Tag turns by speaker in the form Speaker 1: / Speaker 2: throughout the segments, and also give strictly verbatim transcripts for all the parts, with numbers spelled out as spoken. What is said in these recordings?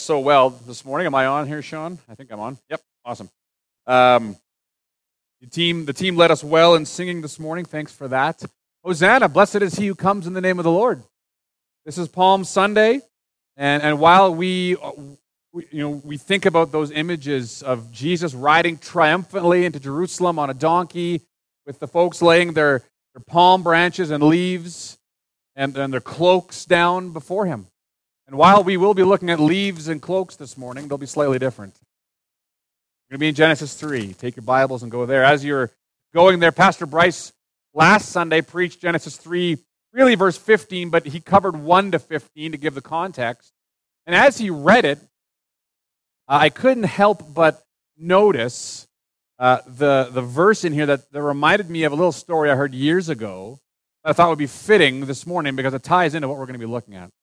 Speaker 1: So well this morning. Am I on here, Sean? I think I'm on. Yep, awesome. Um, the team, the team led us well in singing this morning. Thanks for that. Hosanna, blessed is he who comes in the name of the Lord. This is Palm Sunday, and and while we, we you know we think about those images of Jesus riding triumphantly into Jerusalem on a donkey, with the folks laying their, their palm branches and leaves and, and their cloaks down before him. And while we will be looking at leaves and cloaks this morning, they'll be slightly different. We're going to be in Genesis three. Take your Bibles and go there. As you're going there, Pastor Bryce last Sunday preached Genesis three, really verse fifteen, but he covered one to fifteen to give the context. And as he read it, uh, I couldn't help but notice uh, the, the verse in here that, that reminded me of a little story I heard years ago that I thought would be fitting this morning because it ties into what we're going to be looking at.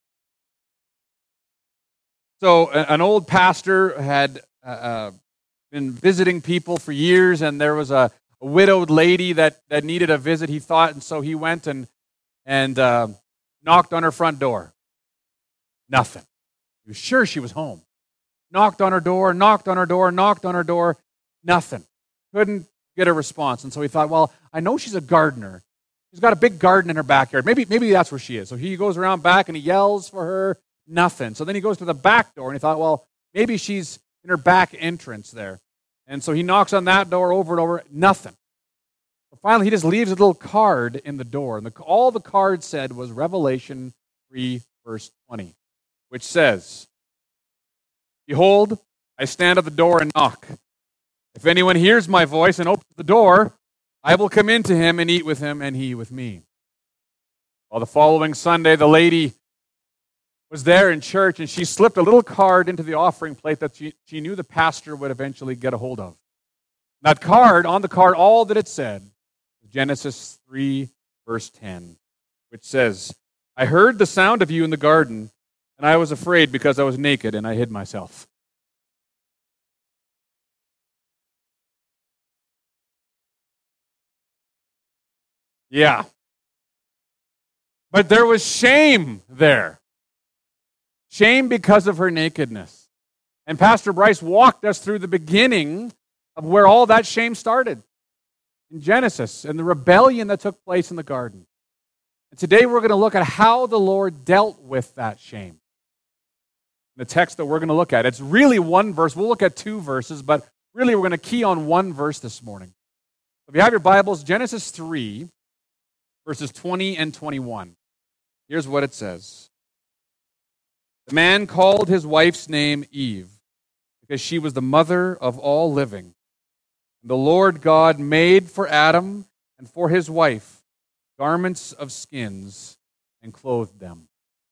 Speaker 1: So an old pastor had uh, been visiting people for years, and there was a, a widowed lady that, that needed a visit, he thought, and so he went and, and uh, knocked on her front door. Nothing. He was sure she was home. Knocked on her door, knocked on her door, knocked on her door, nothing. Couldn't get a response, and so he thought, well, I know she's a gardener. She's got a big garden in her backyard. Maybe, maybe that's where she is. So he goes around back and he yells for her. Nothing. So then he goes to the back door, and he thought, well, maybe she's in her back entrance there. And so he knocks on that door over and over. Nothing. So finally, he just leaves a little card in the door. And the, all the card said was Revelation three, verse twenty, which says, "Behold, I stand at the door and knock. If anyone hears my voice and opens the door, I will come into him and eat with him, and he with me." Well, the following Sunday, the lady was there in church, and she slipped a little card into the offering plate that she, she knew the pastor would eventually get a hold of. That card, on the card, all that it said, was Genesis three, verse ten, which says, "I heard the sound of you in the garden, and I was afraid because I was naked, and I hid myself." Yeah. But there was shame there. Shame because of her nakedness. And Pastor Bryce walked us through the beginning of where all that shame started. In Genesis, and the rebellion that took place in the garden. And today we're going to look at how the Lord dealt with that shame. The text that we're going to look at, it's really one verse. We'll look at two verses, but really we're going to key on one verse this morning. If you have your Bibles, Genesis three, verses twenty and twenty-one. Here's what it says. "The man called his wife's name Eve, because she was the mother of all living. And the Lord God made for Adam and for his wife garments of skins and clothed them."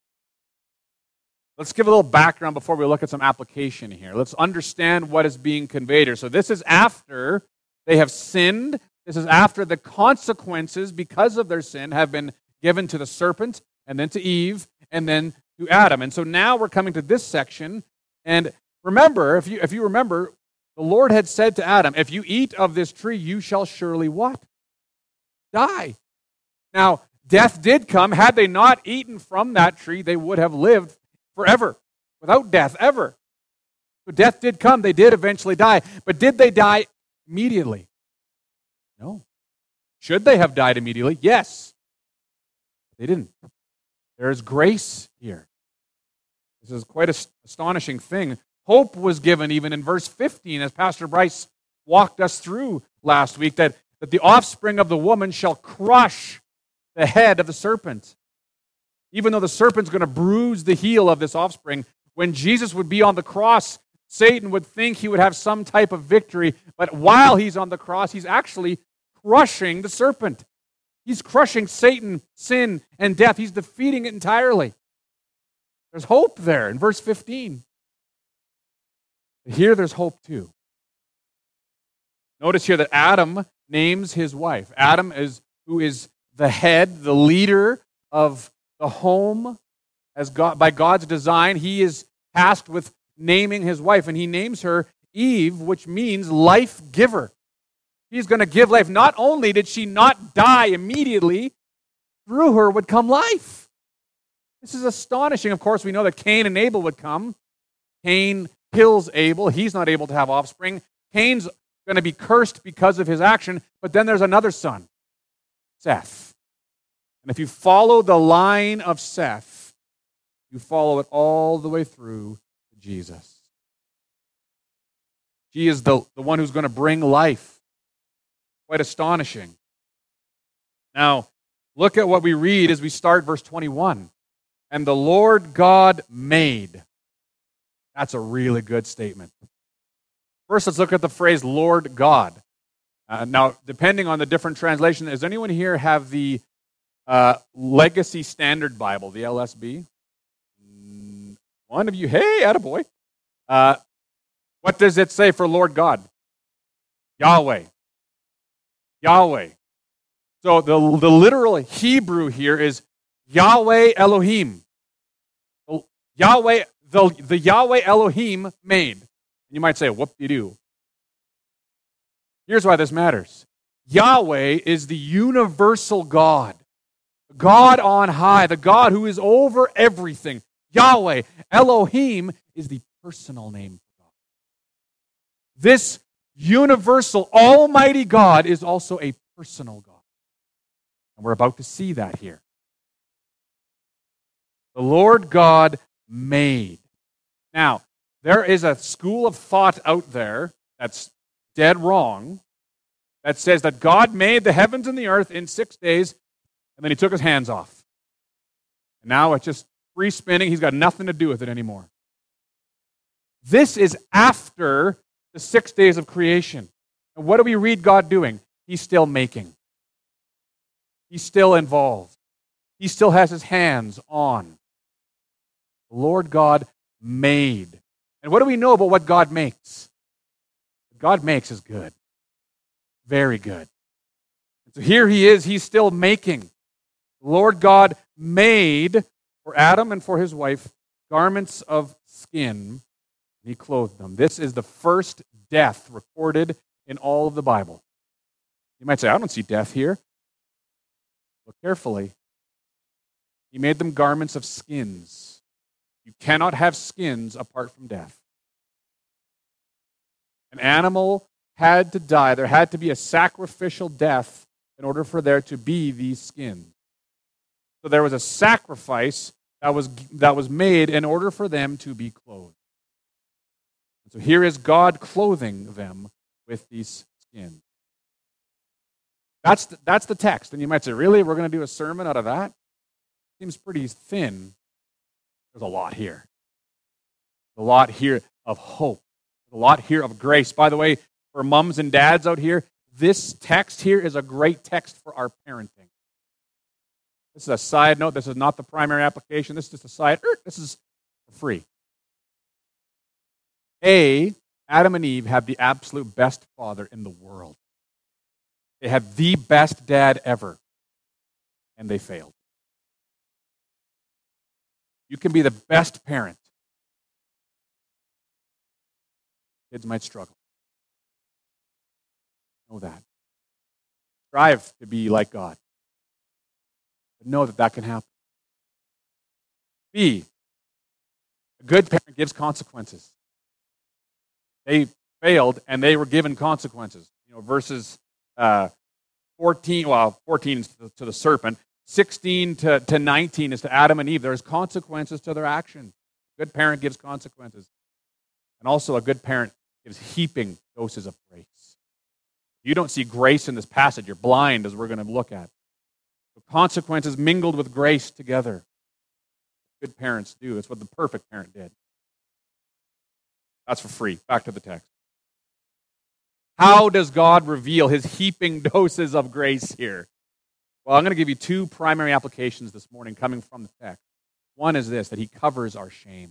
Speaker 1: Let's give a little background before we look at some application here. Let's understand what is being conveyed here. So this is after they have sinned. This is after the consequences because of their sin have been given to the serpent and then to Eve and then to Adam. And so now we're coming to this section. And remember, if you if you remember, the Lord had said to Adam, if you eat of this tree, you shall surely what? Die. Now, death did come. Had they not eaten from that tree, they would have lived forever, without death, ever. So death did come. They did eventually die. But did they die immediately? No. Should they have died immediately? Yes. They didn't. There is grace here. This is quite an astonishing thing. Hope was given even in verse fifteen, as Pastor Bryce walked us through last week, that, that the offspring of the woman shall crush the head of the serpent. Even though the serpent's going to bruise the heel of this offspring, when Jesus would be on the cross, Satan would think he would have some type of victory, but while he's on the cross, he's actually crushing the serpent. He's crushing Satan, sin, and death. He's defeating it entirely. There's hope there in verse fifteen. Here there's hope too. Notice here that Adam names his wife. Adam is who is the head, the leader of the home as God, by God's design. He is tasked with naming his wife, and he names her Eve, which means life giver. He's going to give life. Not only did she not die immediately, through her would come life. This is astonishing. Of course, we know that Cain and Abel would come. Cain kills Abel. He's not able to have offspring. Cain's going to be cursed because of his action, but then there's another son, Seth. And if you follow the line of Seth, you follow it all the way through to Jesus. He is the, the one who's going to bring life. Quite astonishing. Now, look at what we read as we start verse twenty-one. And the Lord God made. That's a really good statement. First, let's look at the phrase Lord God. Uh, now, depending on the different translation, does anyone here have the uh, Legacy Standard Bible, the L S B? One of you, hey, attaboy. Uh, what does it say for Lord God? Yahweh. Yahweh. So the, the literal Hebrew here is Yahweh Elohim. Yahweh, the, the Yahweh Elohim made. You might say, whoop-de-doo. Here's why this matters. Yahweh is the universal God. God on high, the God who is over everything. Yahweh. Elohim is the personal name for God. This universal, almighty God is also a personal God. And we're about to see that here. The Lord God made. Now, there is a school of thought out there that's dead wrong that says that God made the heavens and the earth in six days and then he took his hands off. And now it's just free spinning. He's got nothing to do with it anymore. This is after the six days of creation. And what do we read God doing? He's still making. He's still involved. He still has his hands on. The Lord God made. And what do we know about what God makes? What God makes is good. Very good. And so here he is, he's still making. The Lord God made for Adam and for his wife garments of skin. He clothed them. This is the first death recorded in all of the Bible. You might say, I don't see death here. Look carefully. He made them garments of skins. You cannot have skins apart from death. An animal had to die. There had to be a sacrificial death in order for there to be these skins. So there was a sacrifice that was, that was made in order for them to be clothed. And so here is God clothing them with these skins. That's the, that's the text. And you might say, really? We're going to do a sermon out of that? Seems pretty thin. There's a lot here. A lot here of hope. A lot here of grace. By the way, for moms and dads out here, this text here is a great text for our parenting. This is a side note. This is not the primary application. This is just a side. Er, this is for free. A, Adam and Eve had the absolute best father in the world. They had the best dad ever, and they failed. You can be the best parent. Kids might struggle. Know that. Strive to be like God. But know that that can happen. B, a good parent gives consequences. They failed, and they were given consequences. You know, verses uh, fourteen, well, fourteen is to the serpent, sixteen to, to nineteen is to Adam and Eve. There's consequences to their action. A good parent gives consequences. And also a good parent gives heaping doses of grace. You don't see grace in this passage. You're blind, as we're going to look at. So consequences mingled with grace together. Good parents do. That's what the perfect parent did. That's for free. Back to the text. How does God reveal his heaping doses of grace here? Well, I'm going to give you two primary applications this morning coming from the text. One is this, that he covers our shame.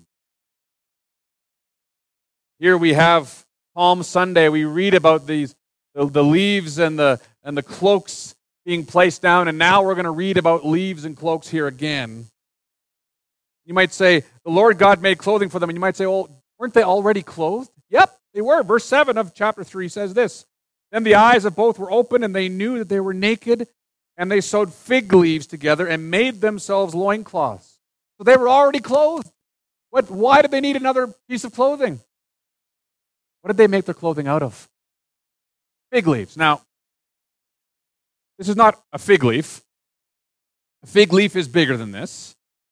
Speaker 1: Here we have Palm Sunday. We read about these the, the leaves and the and the cloaks being placed down, and now we're going to read about leaves and cloaks here again. You might say, the Lord God made clothing for them, and you might say, well, weren't they already clothed? Yep, they were. Verse seven of chapter three says this, then the eyes of both were open, and they knew that they were naked, and they sewed fig leaves together and made themselves loincloths. So they were already clothed. What, why did they need another piece of clothing? What did they make their clothing out of? Fig leaves. Now, this is not a fig leaf. A fig leaf is bigger than this.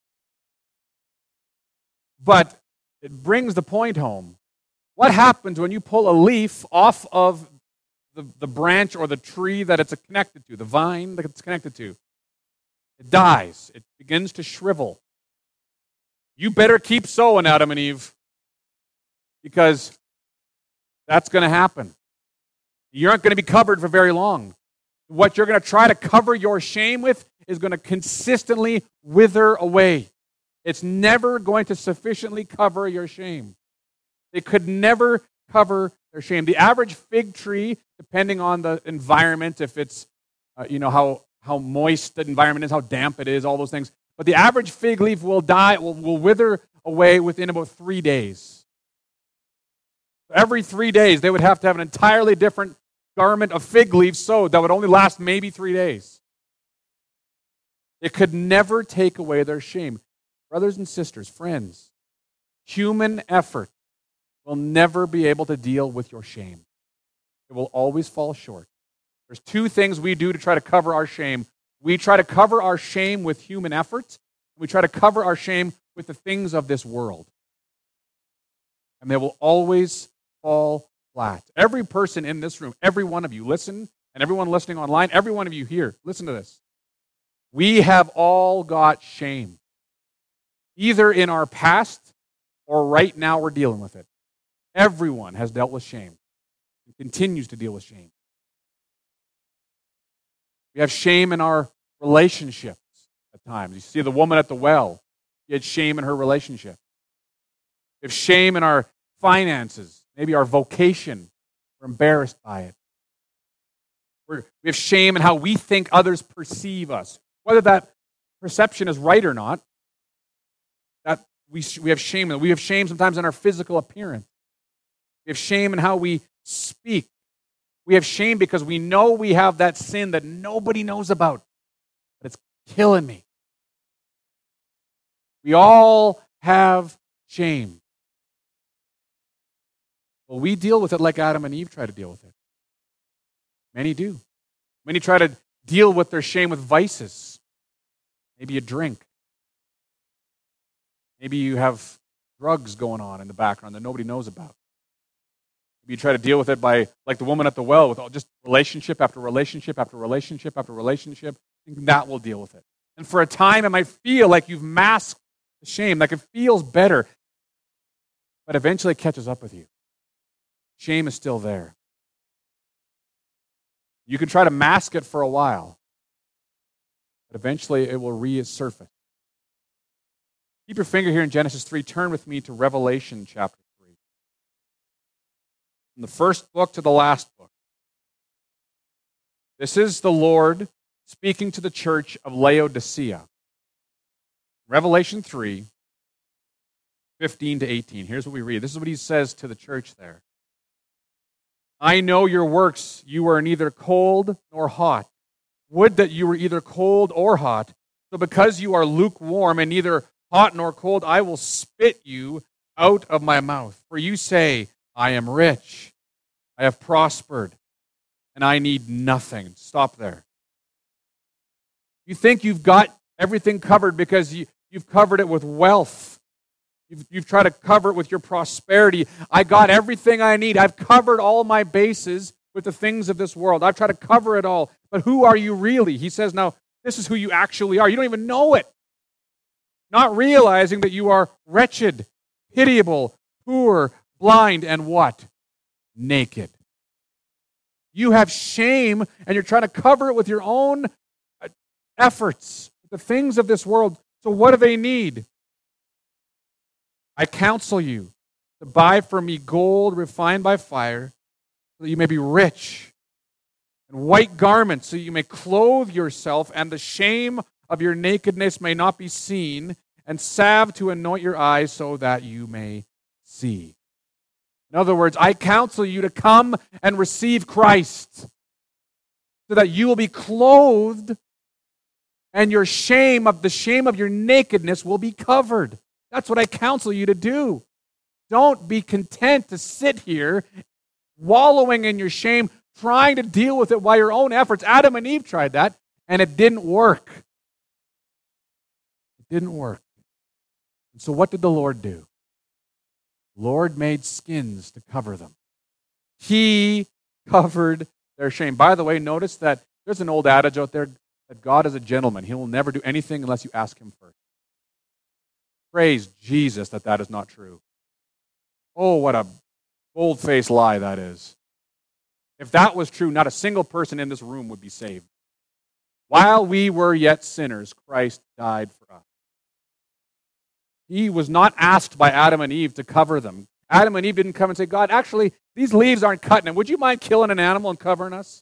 Speaker 1: But it brings the point home. What happens when you pull a leaf off of the, the branch or the tree that it's connected to, the vine that it's connected to? It dies. It begins to shrivel. You better keep sowing, Adam and Eve, because that's going to happen. You aren't going to be covered for very long. What you're going to try to cover your shame with is going to consistently wither away. It's never going to sufficiently cover your shame. They could never cover their shame. The average fig tree, depending on the environment, if it's, uh, you know, how, how moist the environment is, how damp it is, all those things, but the average fig leaf will die, will, will wither away within about three days. Every three days, they would have to have an entirely different garment of fig leaves sewed that would only last maybe three days. It could never take away their shame. Brothers and sisters, friends, human effort will never be able to deal with your shame. It will always fall short. There's two things we do to try to cover our shame. We try to cover our shame with human effort. We try to cover our shame with the things of this world. And they will always fall flat. Every person in this room, every one of you, listen, and everyone listening online, every one of you here, listen to this. We have all got shame. Either in our past or right now we're dealing with it. Everyone has dealt with shame and continues to deal with shame. We have shame in our relationships at times. You see the woman at the well, she had shame in her relationship. We have shame in our finances, maybe our vocation. We're embarrassed by it. We're, we have shame in how we think others perceive us. Whether that perception is right or not, that we, we have shame in it. We have shame sometimes in our physical appearance. We have shame in how we speak. We have shame because we know we have that sin that nobody knows about. But it's killing me. We all have shame. Well, we deal with it like Adam and Eve try to deal with it. Many do. Many try to deal with their shame with vices. Maybe a drink. Maybe you have drugs going on in the background that nobody knows about. Maybe you try to deal with it by, like the woman at the well, with all, just relationship after relationship after relationship after relationship. And that will deal with it. And for a time, it might feel like you've masked the shame, like it feels better. But eventually it catches up with you. Shame is still there. You can try to mask it for a while, but eventually it will resurface. Keep your finger here in Genesis three. Turn with me to Revelation chapter three. From the first book to the last book. This is the Lord speaking to the church of Laodicea. Revelation three, fifteen to eighteen. Here's what we read. This is what he says to the church there. I know your works. You are neither cold nor hot. Would that you were either cold or hot. So because you are lukewarm and neither hot nor cold, I will spit you out of my mouth. For you say, I am rich, I have prospered, and I need nothing. Stop there. You think you've got everything covered because you, you've covered it with wealth. You've, you've tried to cover it with your prosperity. I got everything I need. I've covered all my bases with the things of this world. I've tried to cover it all. But who are you really? He says, now, this is who you actually are. You don't even know it. Not realizing that you are wretched, pitiable, poor, blind, and what? Naked. You have shame, and you're trying to cover it with your own efforts, the things of this world. So what do they need? I counsel you to buy from me gold refined by fire, so that you may be rich, and white garments, so you may clothe yourself, and the shame of your nakedness may not be seen, and salve to anoint your eyes, so that you may see. In other words, I counsel you to come and receive Christ, so that you will be clothed, and your shame of the shame of your nakedness will be covered. That's what I counsel you to do. Don't be content to sit here wallowing in your shame, trying to deal with it by your own efforts. Adam and Eve tried that, and it didn't work. It didn't work. And so what did the Lord do? The Lord made skins to cover them. He covered their shame. By the way, notice that there's an old adage out there that God is a gentleman. He will never do anything unless you ask him first. Praise Jesus that that is not true. Oh, what a bold-faced lie that is. If that was true, not a single person in this room would be saved. While we were yet sinners, Christ died for us. He was not asked by Adam and Eve to cover them. Adam and Eve didn't come and say, God, actually, these leaves aren't cutting it. Would you mind killing an animal and covering us?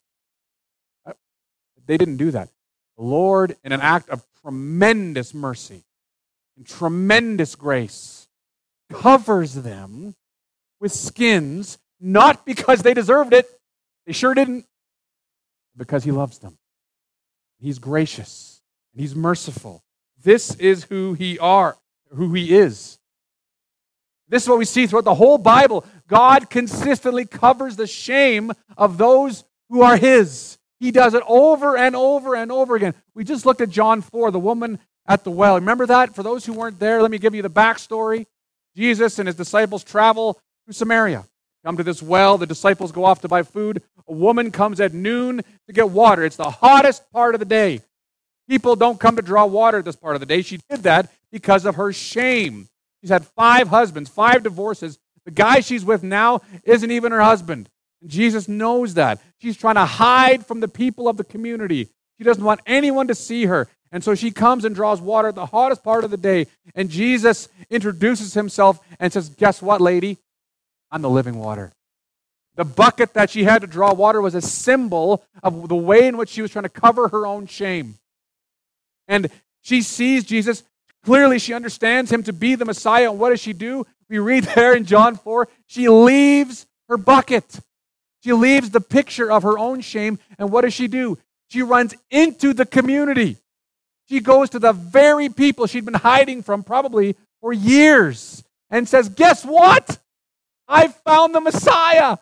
Speaker 1: They didn't do that. The Lord, in an act of tremendous mercy and tremendous grace, covers them with skins, not because they deserved it. They sure didn't. Because he loves them. He's gracious. And he's merciful. This is who he are, who he is. This is what we see throughout the whole Bible. God consistently covers the shame of those who are his. He does it over and over and over again. We just looked at John four, the woman at the well. Remember that? For those who weren't there, let me give you the backstory. Jesus and his disciples travel through Samaria. Come to this well. The disciples go off to buy food. A woman comes at noon to get water. It's the hottest part of the day. People don't come to draw water at this part of the day. She did that because of her shame. She's had five husbands, five divorces. The guy she's with now isn't even her husband. And Jesus knows that. She's trying to hide from the people of the community. She doesn't want anyone to see her. And so she comes and draws water at the hottest part of the day. And Jesus introduces himself and says, guess what, lady? I'm the living water. The bucket that she had to draw water was a symbol of the way in which she was trying to cover her own shame. And she sees Jesus. Clearly, she understands him to be the Messiah. And what does she do? We read there in John four, she leaves her bucket. She leaves the picture of her own shame. And what does she do? She runs into the community. She goes to the very people she'd been hiding from probably for years and says, guess what? I found the Messiah.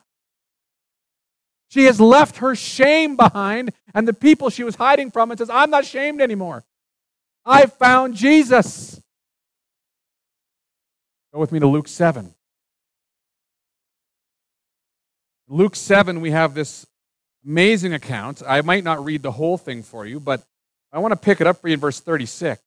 Speaker 1: She has left her shame behind and the people she was hiding from and says, I'm not shamed anymore. I found Jesus. Go with me to Luke seven. In Luke seven, we have this amazing account. I might not read the whole thing for you, but I want to pick it up for you in verse thirty-six.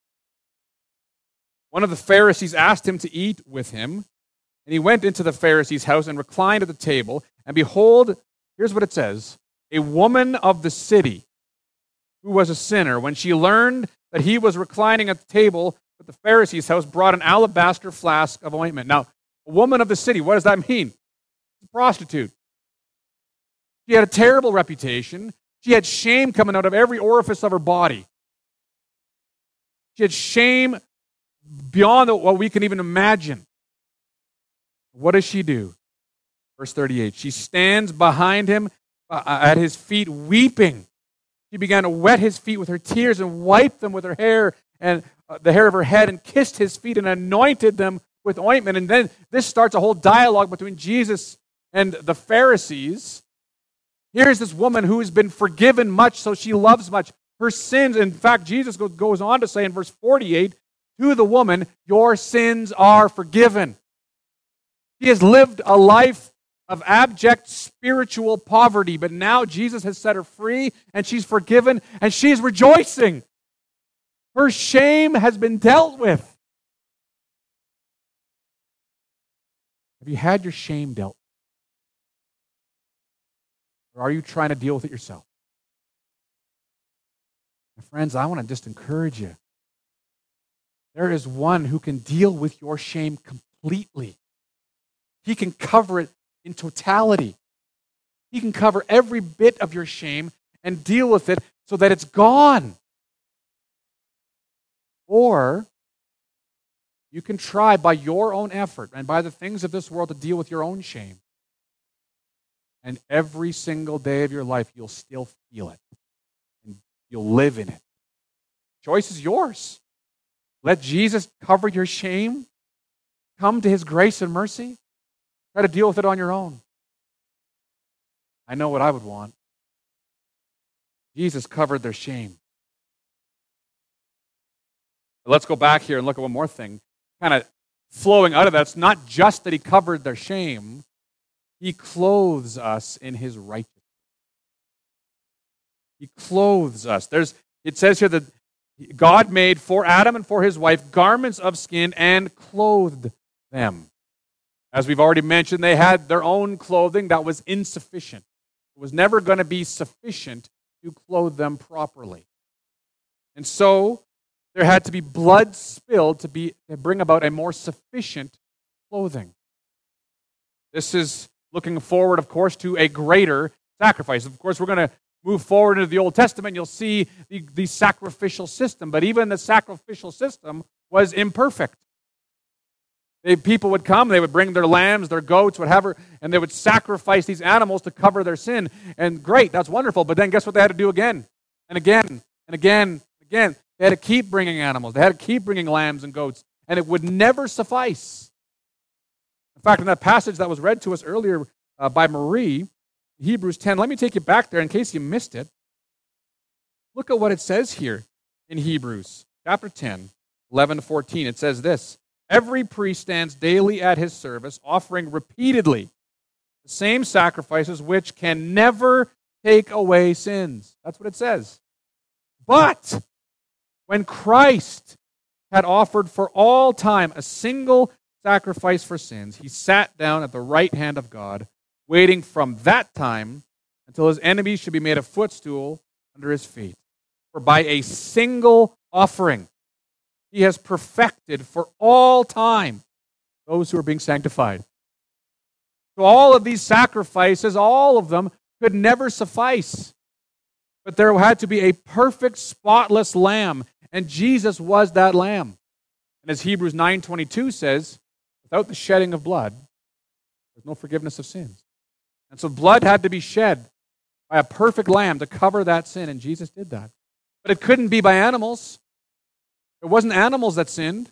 Speaker 1: One of the Pharisees asked him to eat with him, and he went into the Pharisee's house and reclined at the table. And behold, here's what it says, a woman of the city who was a sinner, when she learned that he was reclining at the table at the Pharisee's house, brought an alabaster flask of ointment. Now, a woman of the city, what does that mean? A prostitute. She had a terrible reputation. She had shame coming out of every orifice of her body. She had shame beyond what we can even imagine. What does she do? Verse thirty-eight, she stands behind him uh, at his feet weeping. She began to wet his feet with her tears and wiped them with her hair and uh, the hair of her head and kissed his feet and anointed them with ointment. And then this starts a whole dialogue between Jesus and the Pharisees. Here's this woman who has been forgiven much, so she loves much. Her sins, in fact, Jesus goes on to say in verse forty-eight, to the woman, your sins are forgiven. She has lived a life of abject spiritual poverty, but now Jesus has set her free, and she's forgiven, and she's rejoicing. Her shame has been dealt with. Have you had your shame dealt with? Or are you trying to deal with it yourself? My friends, I want to just encourage you. There is one who can deal with your shame completely. He can cover it in totality. He can cover every bit of your shame and deal with it so that it's gone. Or you can try by your own effort and by the things of this world to deal with your own shame. And every single day of your life, you'll still feel it. And you'll live in it. Choice is yours. let Jesus cover your shame. Come to his grace and mercy. Try to deal with it on your own. I know what I would want. Jesus covered their shame. Let's go back here and look at one more thing. Kind of flowing out of that, it's not just that he covered their shame, he clothes us in his righteousness. He clothes us. There's, it says here that God made for Adam and for his wife garments of skin and clothed them. As we've already mentioned, they had their own clothing that was insufficient. It was never going to be sufficient to clothe them properly. And so there had to be blood spilled to, be, to bring about a more sufficient clothing. This is looking forward, of course, to a greater sacrifice. Of course, we're going to move forward into the Old Testament. You'll see the, the sacrificial system. But even the sacrificial system was imperfect. They, people would come, they would bring their lambs, their goats, whatever, and they would sacrifice these animals to cover their sin. And great, that's wonderful. But then guess what they had to do again and again and again and again? They had to keep bringing animals. They had to keep bringing lambs and goats. And it would never suffice. In fact, in that passage that was read to us earlier uh, by Marie, Hebrews ten, let me take you back there in case you missed it. Look at what it says here in Hebrews chapter ten, eleven to fourteen. It says this: every priest stands daily at his service, offering repeatedly the same sacrifices which can never take away sins. That's what it says. But when Christ had offered for all time a single sacrifice for sins, he sat down at the right hand of God, waiting from that time until his enemies should be made a footstool under his feet. For by a single offering, he has perfected for all time those who are being sanctified. So all of these sacrifices, all of them, could never suffice. But there had to be a perfect, spotless lamb, and Jesus was that lamb. And as Hebrews nine twenty-two says, without the shedding of blood, there's no forgiveness of sins. And so blood had to be shed by a perfect lamb to cover that sin, and Jesus did that. But it couldn't be by animals. It wasn't animals that sinned.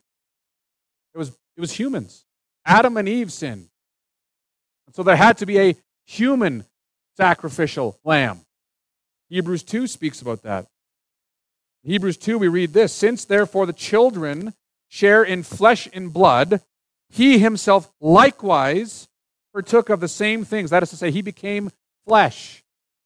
Speaker 1: It was, it was humans. Adam and Eve sinned. And so there had to be a human sacrificial lamb. Hebrews two speaks about that. In Hebrews two, we read this: since therefore the children share in flesh and blood, he himself likewise partook of the same things. That is to say, he became flesh.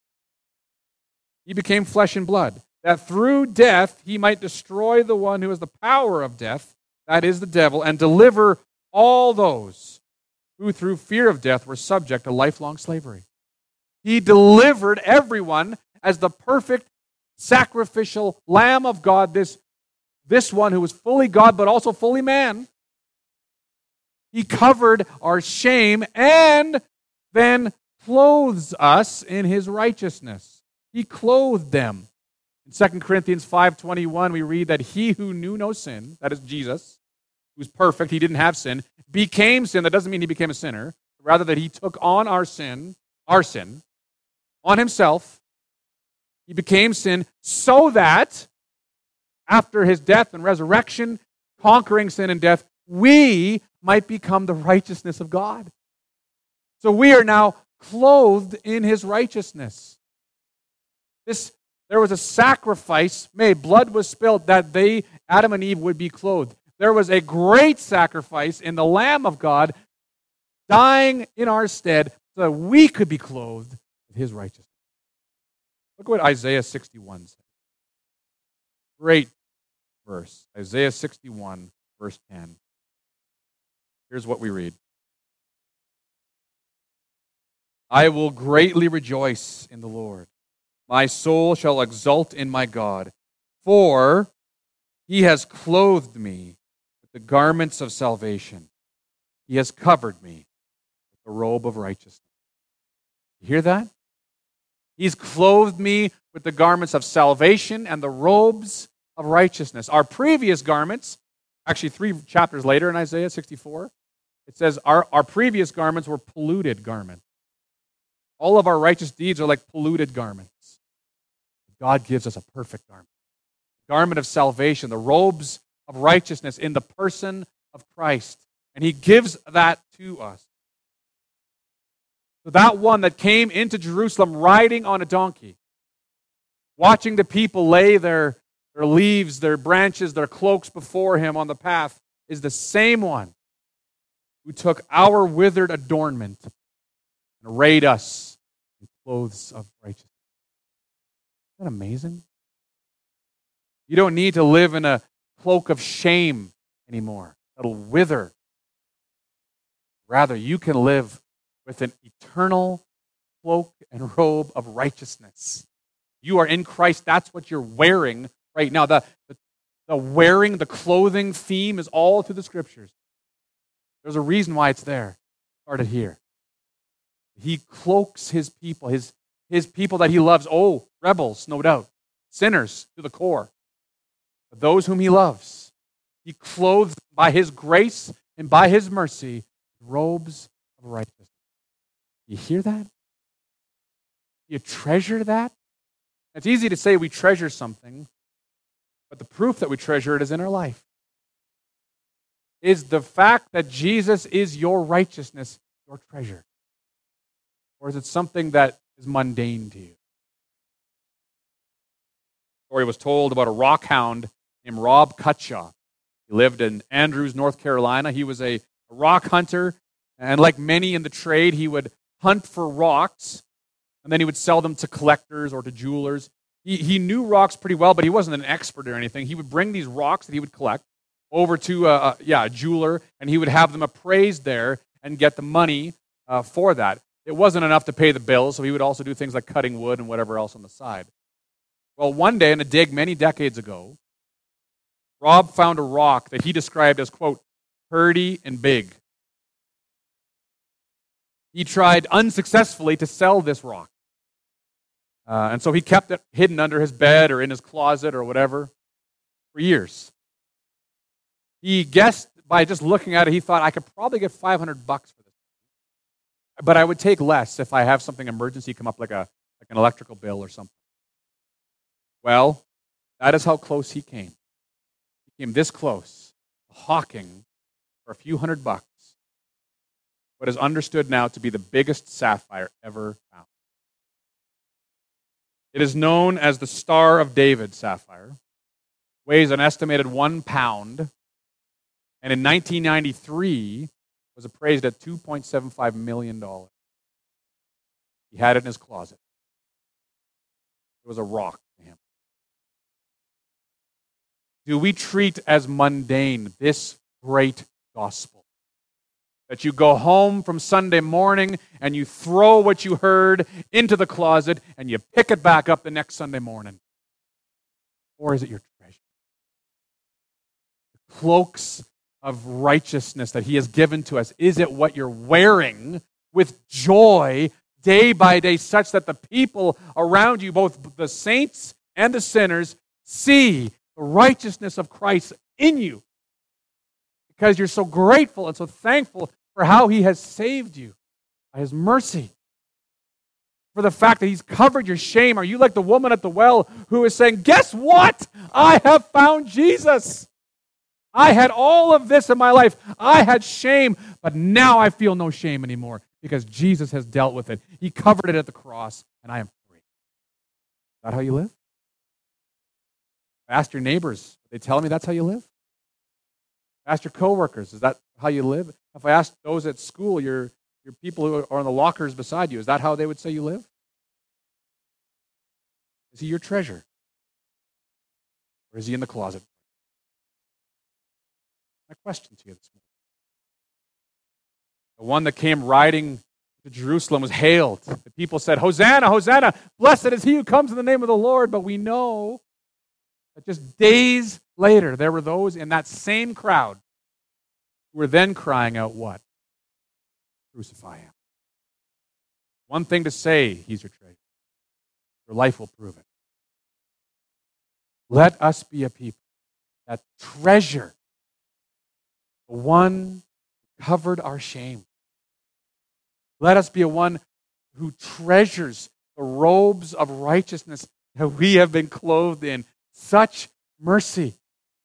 Speaker 1: He became flesh and blood, that through death he might destroy the one who has the power of death, that is the devil, and deliver all those who through fear of death were subject to lifelong slavery. He delivered everyone as the perfect sacrificial Lamb of God, this, this one who was fully God but also fully man. He covered our shame and then clothes us in his righteousness. He clothed them. In Second Corinthians five twenty-one, we read that he who knew no sin, that is Jesus, who's perfect, he didn't have sin, became sin. That doesn't mean he became a sinner. Rather that he took on our sin, our sin, on himself. He became sin so that after his death and resurrection, conquering sin and death, we might become the righteousness of God. So we are now clothed in his righteousness. This, there was a sacrifice made. Blood was spilled that they, Adam and Eve, would be clothed. There was a great sacrifice in the Lamb of God dying in our stead so that we could be clothed with his righteousness. Look what Isaiah sixty-one says. Great verse. Isaiah sixty-one, verse ten. Here's what we read. I will greatly rejoice in the Lord. My soul shall exult in my God, for he has clothed me with the garments of salvation. He has covered me with the robe of righteousness. You hear that? He's clothed me with the garments of salvation and the robes of righteousness. Our previous garments, actually three chapters later in Isaiah sixty-four, it says our, our previous garments were polluted garments. All of our righteous deeds are like polluted garments. God gives us a perfect garment. The garment of salvation, the robes of righteousness in the person of Christ. And he gives that to us. So that one that came into Jerusalem riding on a donkey, watching the people lay their, their leaves, their branches, their cloaks before him on the path, is the same one who took our withered adornment and arrayed us in clothes of righteousness. Isn't that amazing? You don't need to live in a cloak of shame anymore. That'll wither. Rather, you can live with an eternal cloak and robe of righteousness. You are in Christ. That's what you're wearing right now. The, the, the wearing, the clothing theme is all through the Scriptures. There's a reason why it's there. It started here. He cloaks his people, his, his people that he loves. Oh, rebels, no doubt. Sinners to the core. But those whom he loves, he clothes by his grace and by his mercy robes of righteousness. You hear that? You treasure that? It's easy to say we treasure something, but the proof that we treasure it is in our life. Is the fact that Jesus is your righteousness your treasure? Or is it something that is mundane to you? A story was told about a rock hound named Rob Cutshaw. He lived in Andrews, North Carolina. He was a, a rock hunter, and like many in the trade, he would hunt for rocks, and then he would sell them to collectors or to jewelers. He, he knew rocks pretty well, but he wasn't an expert or anything. He would bring these rocks that he would collect over to a, a, yeah, a jeweler, and he would have them appraised there and get the money uh, for that. It wasn't enough to pay the bills, so he would also do things like cutting wood and whatever else on the side. Well, one day in a dig many decades ago, Rob found a rock that he described as, quote, purty and big. He tried unsuccessfully to sell this rock. Uh, and so he kept it hidden under his bed or in his closet or whatever for years. He guessed by just looking at it, he thought, I could probably get five hundred bucks for this. But I would take less if I have something emergency come up like a like an electrical bill or something. Well, that is how close he came. He came this close, hawking for a few hundred bucks what is understood now to be the biggest sapphire ever found. It is known as the Star of David sapphire, weighs an estimated one pound, and in nineteen ninety-three was appraised at two point seven five million dollars. He had it in his closet. It was a rock to him. Do we treat as mundane this great gospel? That you go home from Sunday morning and you throw what you heard into the closet and you pick it back up the next Sunday morning? Or is it your treasure? The cloaks of righteousness that he has given to us, is it what you're wearing with joy day by day, such that the people around you, both the saints and the sinners, see the righteousness of Christ in you? Because you're so grateful and so thankful for how he has saved you by his mercy. For the fact that he's covered your shame. Are you like the woman at the well who is saying, guess what? I have found Jesus. I had all of this in my life. I had shame, but now I feel no shame anymore because Jesus has dealt with it. He covered it at the cross, and I am free. Is that how you live? Ask your neighbors. They tell me that's how you live. Ask your coworkers. Is that how you live? If I ask those at school, your, your people who are in the lockers beside you, is that how they would say you live? Is he your treasure? Or is he in the closet? My question to you this morning. The one that came riding to Jerusalem was hailed. The people said, Hosanna, Hosanna, blessed is he who comes in the name of the Lord. But we know that just days later, there were those in that same crowd who were then crying out, what? Crucify him. One thing to say, he's your treasure. Your life will prove it. Let us be a people that treasure the one who covered our shame. Let us be a one who treasures the robes of righteousness that we have been clothed in. Such mercy.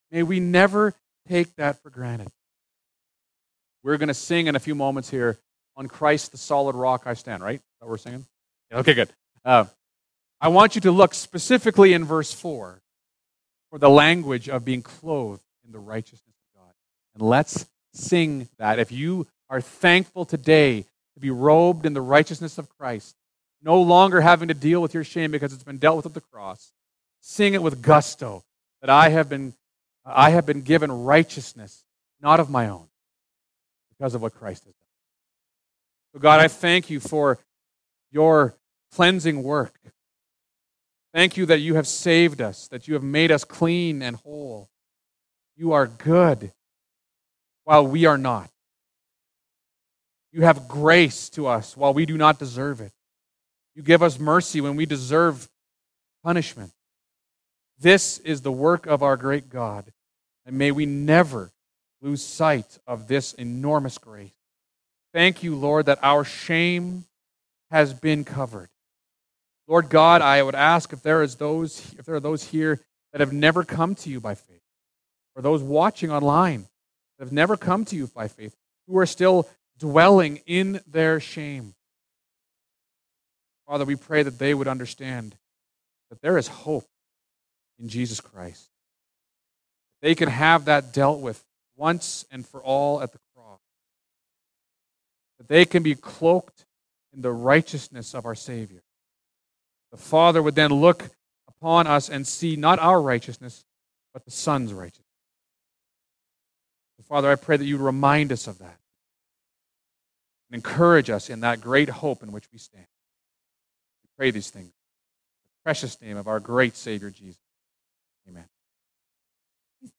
Speaker 1: May we never take that for granted. We're going to sing in a few moments here, "On Christ the solid rock I stand," right? Is that what we're singing? Yeah, okay, good. Uh, I want you to look specifically in verse four for the language of being clothed in the righteousness of God. And let's sing that. If you are thankful today to be robed in the righteousness of Christ, no longer having to deal with your shame because it's been dealt with at the cross, sing it with gusto, that I have been, I have been given righteousness, not of my own, because of what Christ has done. So God, I thank you for your cleansing work. Thank you that you have saved us, that you have made us clean and whole. You are good while we are not. You have grace to us while we do not deserve it. You give us mercy when we deserve punishment. This is the work of our great God, and may we never lose sight of this enormous grace. Thank you, Lord, that our shame has been covered. Lord God, I would ask if there is those, if there are those here that have never come to you by faith, or those watching online that have never come to you by faith, who are still dwelling in their shame. Father, we pray that they would understand that there is hope in Jesus Christ. They can have that dealt with once and for all at the cross. That they can be cloaked in the righteousness of our Savior. The Father would then look upon us and see not our righteousness, but the Son's righteousness. Father, I pray that you remind us of that and encourage us in that great hope in which we stand. We pray these things in the precious name of our great Savior, Jesus.